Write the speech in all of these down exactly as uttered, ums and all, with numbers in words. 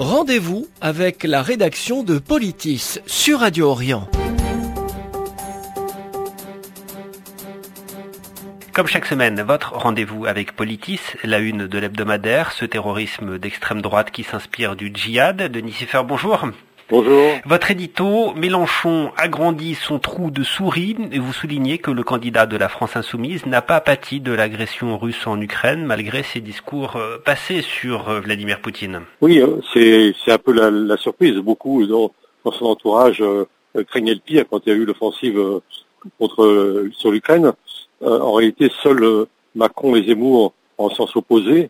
Rendez-vous avec la rédaction de Politis sur Radio Orient. Comme chaque semaine, votre rendez-vous avec Politis, la une de l'hebdomadaire, ce terrorisme d'extrême droite qui s'inspire du djihad. Denis Siffert, bonjour. Bonjour. Votre édito, Mélenchon agrandit son trou de souris et vous soulignez que le candidat de la France Insoumise n'a pas pâti de l'agression russe en Ukraine malgré ses discours passés sur Vladimir Poutine. Oui, c'est, c'est un peu la, la surprise. Beaucoup dans, dans son entourage euh, craignaient le pire quand il y a eu l'offensive euh, contre euh, sur l'Ukraine. Euh, en réalité, seuls euh, Macron et Zemmour, en sens opposé,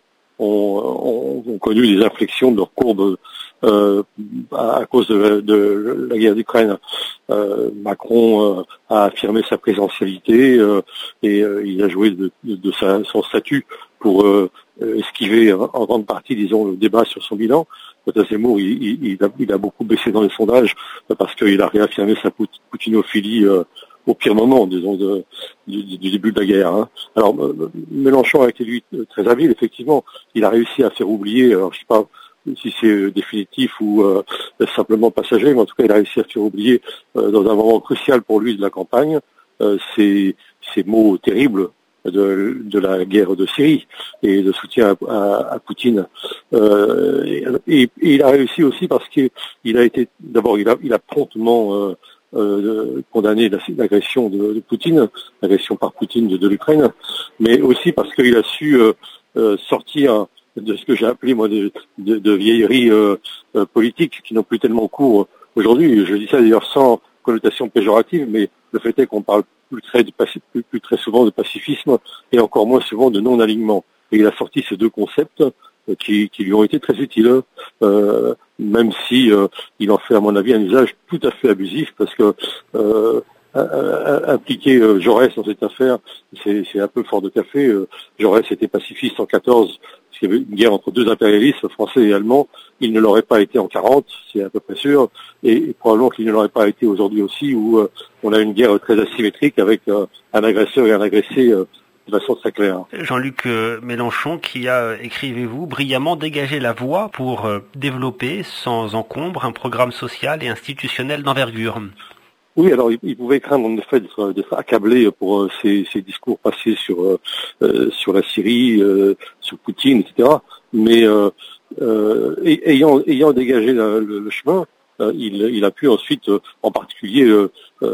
ont, ont, ont connu des inflexions de leur courbe euh, à, à cause de, de la guerre d'Ukraine. Euh, Macron euh, a affirmé sa présentialité euh, et euh, il a joué de, de, de sa, son statut pour euh, esquiver en, en grande partie, disons, le débat sur son bilan. Quant à Zemmour, il, il, il, a, il a beaucoup baissé dans les sondages parce qu'il a réaffirmé sa poutinophilie euh, au pire moment, disons, de, du, du début de la guerre. Hein. Alors, Mélenchon a été, lui, très habile, effectivement. Il a réussi à faire oublier, alors je sais pas si c'est définitif ou euh, simplement passager, mais en tout cas, il a réussi à faire oublier, euh, dans un moment crucial pour lui de la campagne, euh, ces, ces mots terribles de, de la guerre de Syrie et de soutien à, à, à Poutine. Euh, et, et il a réussi aussi parce qu'il a été, d'abord, il a, il a promptement euh, Euh, condamné l'agression de, de Poutine, l'agression par Poutine de, de l'Ukraine, mais aussi parce qu'il a su euh, euh, sortir de ce que j'ai appelé moi de, de, de vieilleries euh, euh, politiques qui n'ont plus tellement cours aujourd'hui. Je dis ça d'ailleurs sans connotation péjorative, mais le fait est qu'on parle plus très, de, plus, plus très souvent de pacifisme et encore moins souvent de non-alignement. Et il a sorti ces deux concepts Qui, qui lui ont été très utiles, euh, même si euh, il en fait à mon avis un usage tout à fait abusif, parce que euh, impliquer euh, Jaurès dans cette affaire, c'est, c'est un peu fort de café. Euh, Jaurès était pacifiste en quatorze, parce qu'il y avait une guerre entre deux impérialistes, français et allemands. Il ne l'aurait pas été en quarante, c'est à peu près sûr, et, et probablement qu'il ne l'aurait pas été aujourd'hui aussi, où euh, on a une guerre très asymétrique avec euh, un agresseur et un agressé euh, de façon très claire. Jean-Luc Mélenchon qui a, écrivez-vous, brillamment dégagé la voie pour développer sans encombre un programme social et institutionnel d'envergure. Oui, alors il, il pouvait craindre en effet d'être, d'être accablé pour euh, ces, ces discours passés sur euh, sur la Syrie, euh, sur Poutine, et cetera. Mais euh, euh, ayant ayant dégagé la, le, le chemin, euh, il, il a pu ensuite, euh, en particulier euh,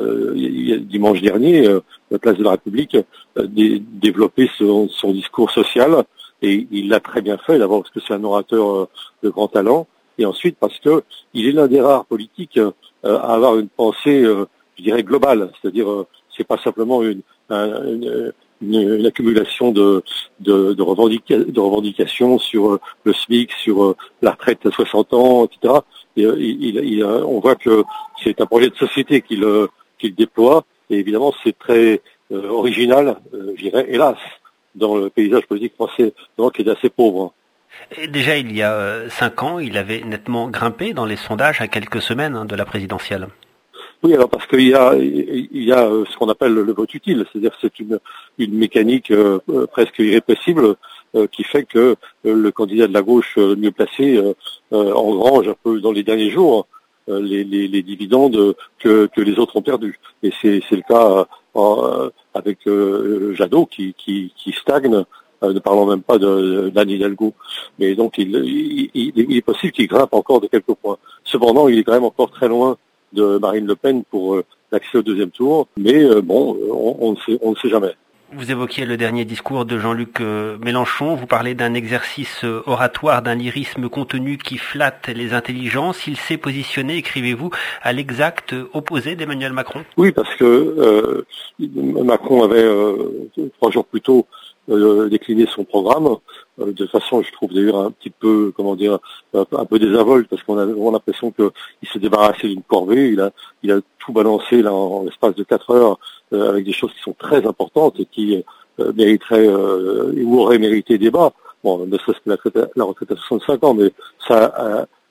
euh, dimanche dernier, euh, la place de la République, euh, dé, développer son, son discours social, et il l'a très bien fait. D'abord parce que c'est un orateur euh, de grand talent, et ensuite parce que il est l'un des rares politiques euh, à avoir une pensée, euh, je dirais, globale. C'est-à-dire, euh, c'est pas simplement une, une, une, une accumulation de, de, de, revendica- de revendications sur euh, le SMIC, sur euh, la retraite à soixante ans, et cetera. Et, euh, il, il, on voit que c'est un projet de société qu'il, euh, qu'il déploie, et évidemment, c'est très euh, original, euh, je dirais, hélas, dans le paysage politique français, donc qui est assez pauvre. Et déjà, il y a euh, cinq ans, il avait nettement grimpé dans les sondages à quelques semaines hein, de la présidentielle. Oui, alors parce qu'il y a, il y a ce qu'on appelle le vote utile, c'est-à-dire que c'est une, une mécanique euh, presque irrépressible euh, qui fait que euh, le candidat de la gauche euh, mieux placé euh, euh, engrange un peu dans les derniers jours euh, les, les, les dividendes que, que les autres ont perdus. Et c'est, c'est le cas euh, avec euh, Jadot qui, qui, qui stagne, euh, ne parlons même pas de, d'Anne Hidalgo. Mais donc il, il, il, il est possible qu'il grimpe encore de quelques points. Cependant, il est quand même encore très loin de Marine Le Pen pour euh, l'accès au deuxième tour, mais euh, bon, on, on, ne sait, on ne sait jamais. Vous évoquiez le dernier discours de Jean-Luc Mélenchon, vous parlez d'un exercice oratoire, d'un lyrisme contenu qui flatte les intelligences. Il s'est positionné, écrivez-vous, à l'exact opposé d'Emmanuel Macron. Oui, parce que euh, Macron avait, euh, trois jours plus tôt, Euh, décliner son programme euh, de façon, je trouve d'ailleurs un petit peu, comment dire, un, un peu désinvolte, parce qu'on a vraiment l'impression qu'il s'est débarrassé d'une corvée. Il a, il a tout balancé là en, en l'espace de quatre heures euh, avec des choses qui sont très importantes et qui euh, mériteraient euh, ou auraient mérité débat. Bon, ne serait-ce que la retraite, la retraite à soixante-cinq ans, mais ça, à,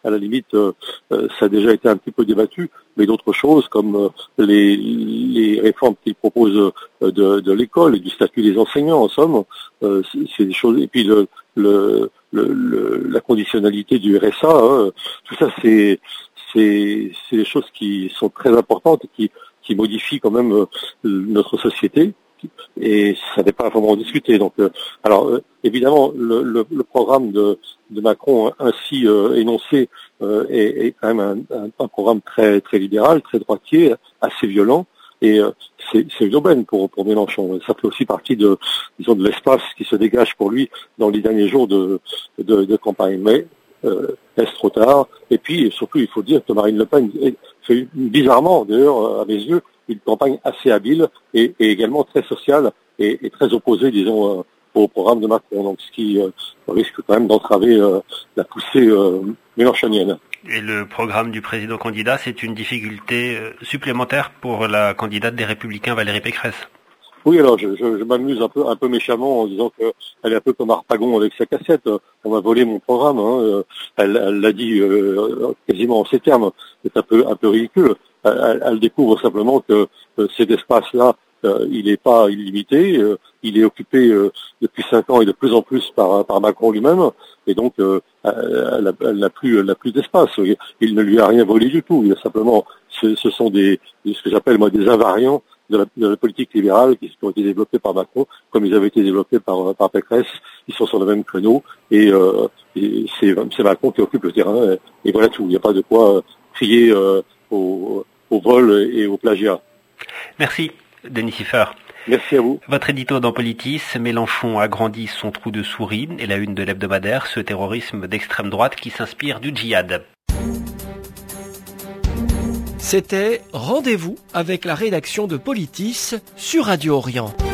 à la limite, euh, euh, ça a déjà été un petit peu débattu, mais d'autres choses comme euh, les, les réformes qu'il propose euh, de, de l'école et du statut des enseignants, en somme, euh, c'est, c'est des choses. Et puis le, le, le, le la conditionnalité du R S A, hein, tout ça, c'est, c'est, c'est des choses qui sont très importantes et qui, qui modifient quand même euh, notre société. Et ça n'est pas vraiment discuté. Donc, euh, alors euh, évidemment, le, le, le programme de, de Macron ainsi euh, énoncé euh, est, est quand même un, un, un programme très très libéral, très droitier, assez violent. Et euh, c'est, c'est une aubaine pour, pour Mélenchon. Ça fait aussi partie de, disons, de l'espace qui se dégage pour lui dans les derniers jours de, de, de campagne. Mais euh, est-ce trop tard? Et puis surtout, il faut dire que Marine Le Pen fait bizarrement, d'ailleurs, à mes yeux, une campagne assez habile et, et également très sociale et, et très opposée, disons, euh, au programme de Macron. Donc, ce qui euh, risque quand même d'entraver euh, la poussée euh, mélenchonienne. Et le programme du président candidat, c'est une difficulté euh, supplémentaire pour la candidate des Républicains, Valérie Pécresse. Oui, alors je, je, je m'amuse un peu, un peu méchamment en disant qu'elle est un peu comme Harpagon avec sa cassette. On m'a volé mon programme. Hein. Elle, elle l'a dit euh, quasiment en ces termes. C'est un peu, un peu ridicule. Elle, elle découvre simplement que euh, cet espace-là, euh, il n'est pas illimité. Euh, il est occupé euh, depuis cinq ans et de plus en plus par, par Macron lui-même. Et donc, euh, elle, elle n'a plus, elle n'a plus d'espace. Il ne lui a rien volé du tout. Il a simplement, ce, ce sont des, ce que j'appelle moi des invariants de la, de la politique libérale qui ont été développés par Macron, comme ils avaient été développés par, par Pécresse. Ils sont sur le même créneau et, euh, et c'est, c'est Macron qui occupe le terrain. Et, et voilà tout. Il n'y a pas de quoi crier euh, au, au vol et au plagiat. Merci, Denis Siffer. Merci à vous. Votre édito dans Politis, Mélenchon agrandit son trou de souris et la une de l'hebdomadaire, ce terrorisme d'extrême droite qui s'inspire du djihad. C'était Rendez-vous avec la rédaction de Politis sur Radio Orient.